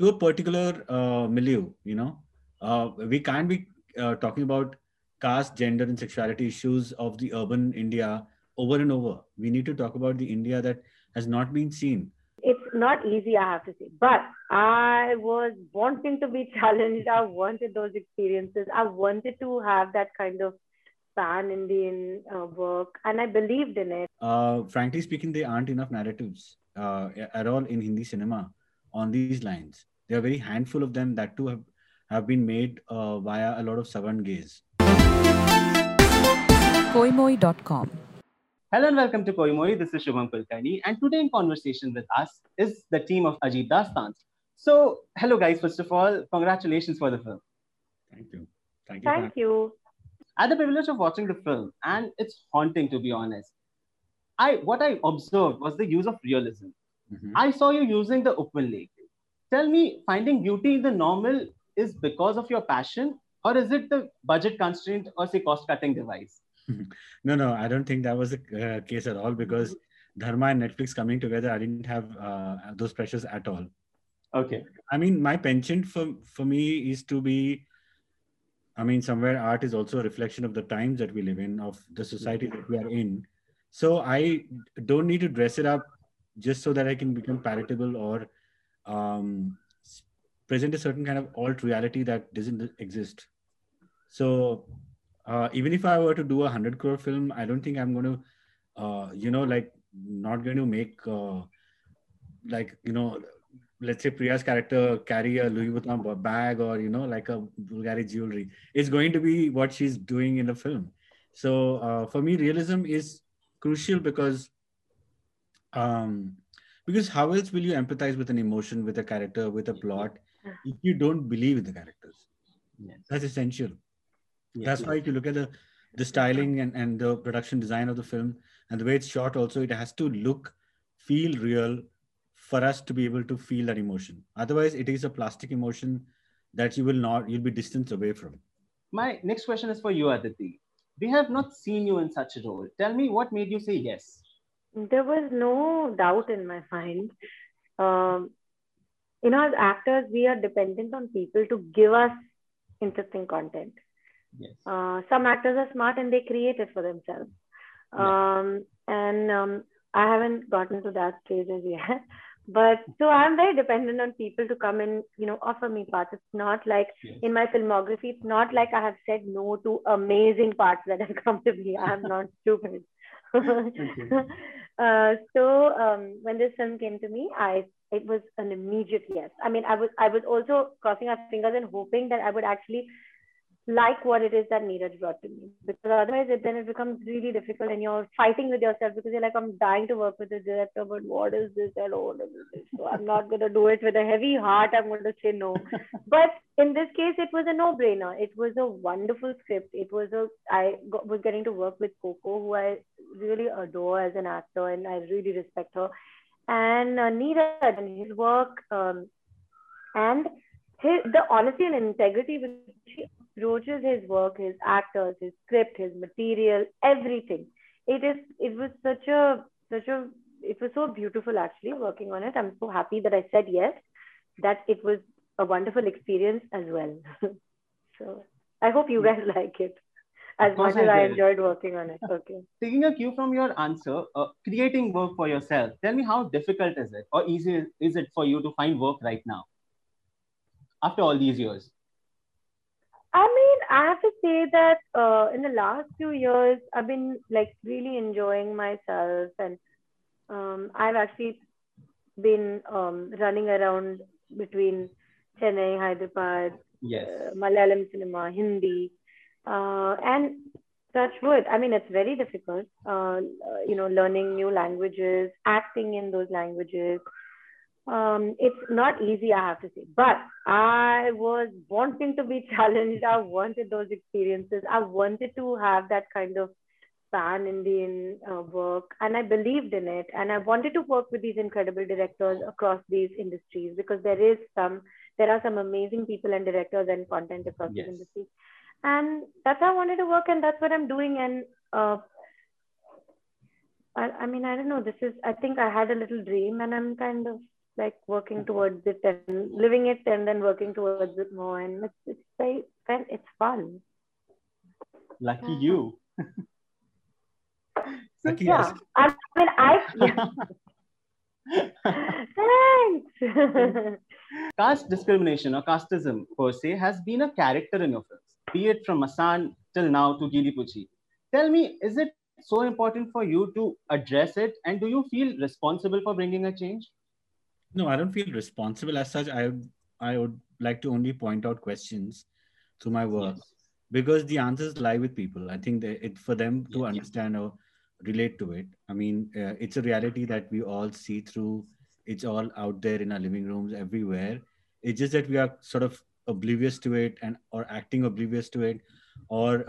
to a particular milieu. We can't be talking about caste, gender, and sexuality issues of the urban India over and over. We need to talk about the India that has not been seen. It's not easy, I have to say, but I was wanting to be challenged. I wanted those experiences. I wanted to have that kind of pan Indian work, and I believed in it. Frankly speaking, there aren't enough narratives at all in Hindi cinema on these lines. There are very handful of them that too have been made via a lot of Savan gaze. Koimoi.com. Hello and welcome to Koimoi. This is Shubham Kulkarni, and today in conversation with us is the team of Ajit Dastans. So, hello guys. First of all, congratulations for the film. Thank you. Thank you. I had the privilege of watching the film, and it's haunting to be honest. What I observed was the use of realism. Mhm. I saw you using the open lake. Tell me, finding beauty in the normal is because of your passion, or is it the budget constraint or say cost-cutting device? No, I don't think that was the case at all because Dharma and Netflix coming together, I didn't have those pressures at all. Okay. I mean, my penchant for me is to be. I mean, somewhere art is also a reflection of the times that we live in, of the society that we are in. So I don't need to dress it up just so that I can become palatable or um, s- present a certain kind of alt reality that doesn't exist. So even if I were to do 100 crore film, I don't think I'm going to, like not going to make like let's say Priya's character carry a Louis Vuitton bag or like a Bulgari jewelry. It's going to be what she's doing in the film. So for me, realism is crucial um, because how else will you empathize with an emotion, with a character, with a plot, if you don't believe in the characters? Yes. That's essential. Yes. That's why if you look at the styling and the production design of the film and the way it's shot also, it has to look, feel real for us to be able to feel that emotion. Otherwise, it is a plastic emotion that you'll be distanced away from. My next question is for you, Aditi. We have not seen you in such a role. Tell me what made you say yes. There was no doubt in my mind. Um, as actors, we are dependent on people to give us interesting content. Yes. Some actors are smart and they create it for themselves. And I haven't gotten to that stage as yet. But so I'm very dependent on people to come and, offer me parts. It's not like Yes. in my filmography, it's not like I have said no to amazing parts that have come to me. I'm not stupid. When this film came to me, it was an immediate yes. I mean, I was also crossing our fingers and hoping that I would actually like what it is that Neeraj brought to me. Because otherwise, then it becomes really difficult and you're fighting with yourself because you're like, I'm dying to work with the director, but what is this? I don't want to do this. So I'm not going to do it with a heavy heart. I'm going to say no. But in this case, it was a no-brainer. It was a wonderful script. Was getting to work with Coco, who I really adore as an actor and I really respect her. And Neeraj and his work and the honesty and integrity with which he approaches his work, his actors, his script, his material, everything. It was it was so beautiful actually working on it. I'm so happy that I said yes, that it was a wonderful experience as well. So I hope you guys like it Of as course much I as I did. enjoyed working on it. Okay. Taking a cue from your answer, creating work for yourself. Tell me how difficult is it or easy is it for you to find work right now after all these years? I mean, I have to say that in the last few years, I've been like really enjoying myself, and I've actually been running around between Chennai, Hyderabad, Yes. Malayalam cinema, Hindi, and touch wood. I mean, it's very difficult, learning new languages, acting in those languages. It's not easy, I have to say, but I was wanting to be challenged. I wanted those experiences. I wanted to have that kind of pan Indian work, and I believed in it. And I wanted to work with these incredible directors across these industries because there are some amazing people and directors and content across these Yes. industries. And that's how I wanted to work, and that's what I'm doing. And I mean, I don't know. I think I had a little dream, and I'm kind of like working towards it and living it and then working towards it more. And it's very fun. It's fun. Lucky you. Lucky Yeah. us. I mean, Thanks. Caste discrimination or casteism per se has been a character in your films, be it from Masan till now to Geeli Puchi. Tell me, is it so important for you to address it, and do you feel responsible for bringing a change? No, I don't feel responsible as such. I would like to only point out questions through my work because the answers lie with people. I think that it for them to understand or relate to it. I mean, it's a reality that we all see through. It's all out there in our living rooms everywhere. It's just that we are sort of oblivious to it and or acting oblivious to it, or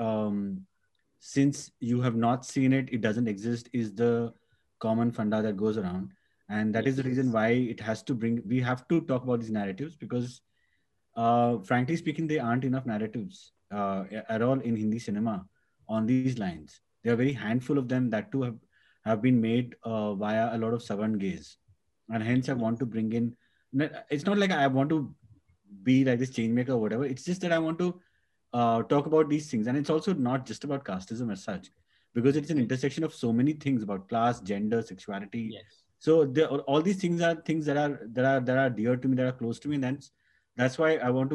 since you have not seen it, it doesn't exist is the common funda that goes around. And that is the reason why it has to bring, we have to talk about these narratives because frankly speaking, there aren't enough narratives at all in Hindi cinema on these lines. There are very handful of them that too have been made via a lot of Savan gaze. And hence I want to bring in, it's not like I want to be like this change maker or whatever. It's just that I want to talk about these things. And it's also not just about casteism as such, because it's an intersection of so many things about class, gender, sexuality. Yes. So all these things are things that are dear to me, that are close to me. And that's why I want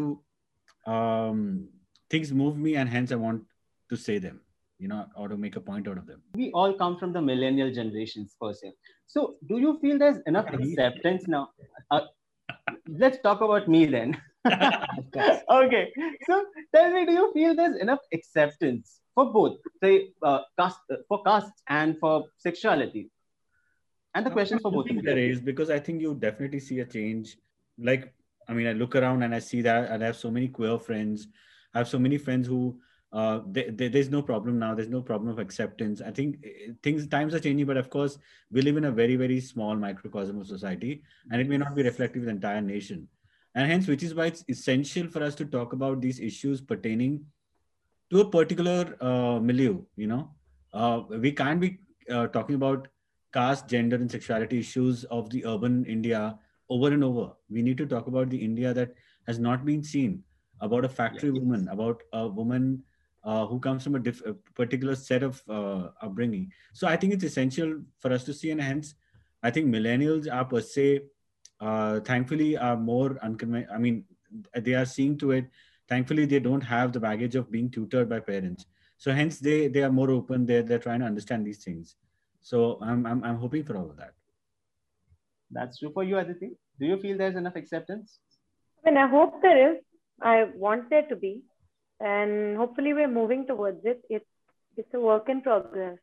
to, things move me, and hence I want to say them, you know, or to make a point out of them. We all come from the millennial generations per se. So do you feel there's enough acceptance now? Let's talk about me then. Okay. So tell me, do you feel there's enough acceptance for both, say, for castes and for sexuality? And the question for both of you. There is, because I think you definitely see a change. Like, I mean, I look around and I see that, and I have so many queer friends. I have so many friends who, there's no problem now. There's no problem of acceptance. I think times are changing, but of course, we live in a very, very small microcosm of society, and it may not be reflective of the entire nation. And hence, which is why it's essential for us to talk about these issues pertaining to a particular milieu, you know. We can't be talking about caste, gender, and sexuality issues of the urban India over and over. We need to talk about the India that has not been seen, about a factory woman, about a woman who comes from a particular set of upbringing. So I think it's essential for us to see, and hence, I think millennials are per se, thankfully, are more unconventional. I mean, they are seeing to it. Thankfully, they don't have the baggage of being tutored by parents. So hence, they are more open. They're trying to understand these things. So I'm hoping for all of that. That's true for you, Aditi. Do you feel there's enough acceptance? I mean, I hope there is. I want there to be, and hopefully we're moving towards it. It's a work in progress.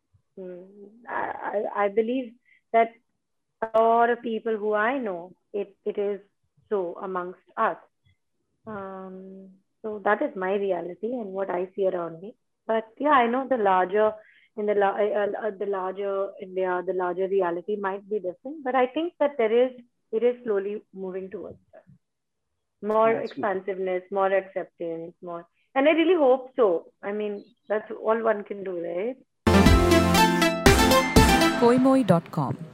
I believe that a lot of people who I know, it is so amongst us. So that is my reality and what I see around me. But yeah, I know the larger India, the larger reality might be different. But I think that it is slowly moving towards that. More expansiveness, more acceptance, more. And I really hope so. I mean, that's all one can do, right? Koimoi.com